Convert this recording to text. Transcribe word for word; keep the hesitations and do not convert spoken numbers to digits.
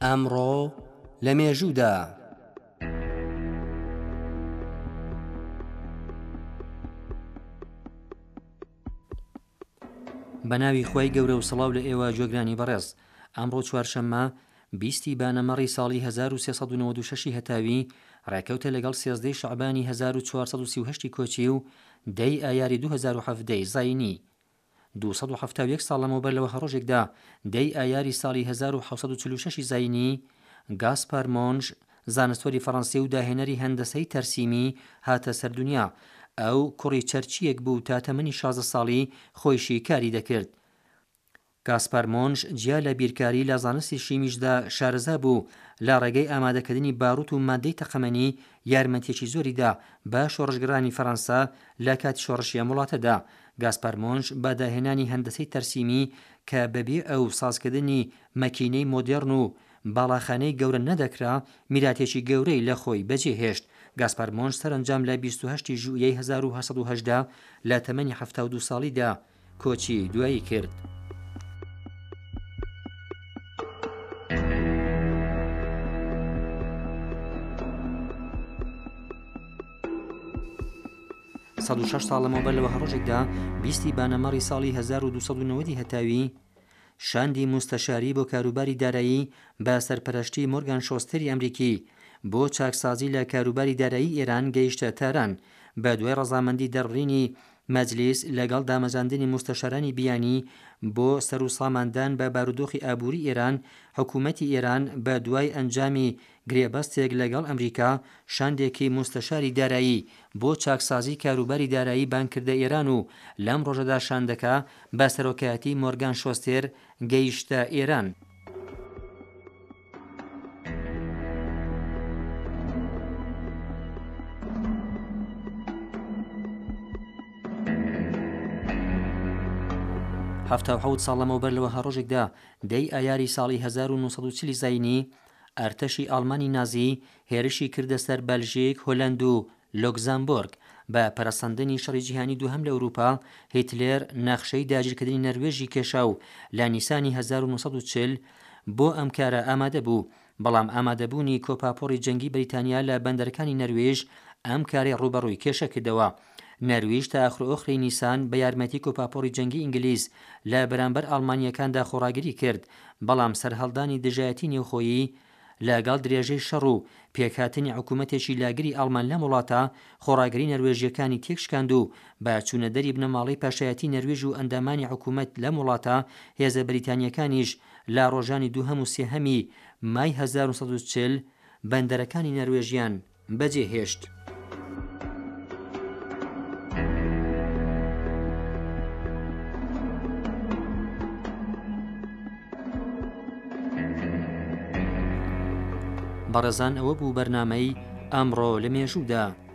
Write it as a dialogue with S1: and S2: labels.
S1: ئەمڕۆ لە مێژوودا بە ناوی خۆی گەورە و سڵاو لە ئێوە گوێگرانی بەڕێز. ئەمڕۆ چوارشەممە بیستی بانەمەڕی ساڵی هەزار و سێسەد و نەوەت و شەش هەتاوی ڕێکەوتە لەگەڵ سێزدەی شەعبانی هەزار و چوارسەد و سی و هەشت کۆچی و دەی ئایاری دوو هەزار و هەفت زاینی. دووسەد و هەفتاد و یەک ساڵ لەمەوبەر لەوە هەڕۆژێکدا دەی ئایاری ساڵی هەزار و حەوسەد و چل و شەش زاینی گاسپار مۆنژ زانستوەری فەڕەنسی و داهێنەری هەندەسەی تەرسیمی هاتە سەردونیا. ئەو کوڕی چەرچیەک بوو تا تەمەنی شازدە ساڵی خۆیشی کاری دەکرد. گاسپار مۆنژ جیا لە بیرکاری لە زانستی شیمیشدا شارەزا بوو. لە ڕێگەی ئامادەکردنی باروت و مادەی تەقەمەنی یارمەتێکی زۆریدا بە شۆڕشگرانی فەڕەنسا لە کاتی شۆڕشیە وڵاتەدا. گاسپار مۆنژ بە داهێنانی هەندەسەی تەرسیمی کە بەبێ ئەو سازکردنی مەکینەی مۆدێڕن و باڵاخانەی گەورە نەدەکرا میراتێکی گەورەی لە خۆی بەجێهێشت. گاسپار مۆنژ سەرنجام لە بیست و هەشتی ژوئیەی هەزار و هەشت سەد و هەشت لە تەمەنی هەفتاد و دوو ساڵیدا کۆچی دوایی کرد. سەد و شەش ساڵ لەمەوبەر لەوە هەڕۆژێکدا بیستی بانەمەڕی ساڵی هەزار و دووسەد و نەوەت هەتاوی شاندی مستەشاری بۆ کاروباری دارایی بە سەرپەرشتی مۆرگان شۆستەری ئەمریکی بۆ چاکسازی لە کاروباری دارایی ئێران گەیشتە تاران. بە دوای ڕەزامەندی دەڕڕینی مەجلیس لەگەڵ دامەزاندنی مستەشارانی بیانی بۆ سەرساماندان بە بارودۆخی ئابووری ئێران، حکوومەتی ئێران بە دوای ئەنجامی گرێبەستێک لەگەڵ ئەمریکا شاندێکی مستەشاری دارایی بۆ چاکسازی کاروباری دارایی بانکردە ئێران و لەم ڕۆژەدا شاندەکە بە سەرۆکایەتی مۆرگان شۆستێر گەیشتە ئێران. هەفتاد و حەوت ساڵ لەمەوبەر لەوە هەڕۆژێکدا دەی ئایاری ساڵی هەزار و نۆسەد و چل زاینی ئەرتەشی ئاڵمانی نازی هێرشی کردە سەر بەلژیک، هۆلەند و لۆکزامبۆرگ. بە پەرەسەندنی شەڕی جیهانی دووهەم لە ئەوروپا هیتلێر نەخشەی داگیرکردنی نەروێژی کێشا و لە نیسانی هەزار و نۆسەد و چل بۆ ئەم کارە ئامادە بوو. بەڵام ئامادەبوونی کۆپاپۆڕی جەنگی بەریتانیا لە بەندەرەکانی نەروێژ ئەم کاری ڕوبەڕووی کێشە کردەوە. نەرویج تا ئاخرۆخری نیسان بە یارمەتی کۆپاپۆڕی جەنگی ئینگلیز لە بەرامبەر ئاڵمانیەکاندا خۆڕاگری کرد. بەڵام سەرهەڵدانی دژایەتی نێوخۆیی لەگەڵ درێژەی شەڕ و پێکهاتنی حکوومەتێکی لاگری ئاڵمان لەم وڵاتە خۆڕاگری نەروێژیەکانی تێکشکاند و بە چوونەدەری بنەماڵەی پاشایەتی نەروێژ و ئەندامانی حکوومەت لەم وڵاتە هێزە بەریتانیەکانیش لە ڕۆژانی دووهەم و سێهەمی مای هەزار و سەد و چل بەندەرەکانی نەروێژیان بەجێهێشت. بەڕێزان ئەوە بوو بەرنامەی ئەمڕۆ لە مێژوودا.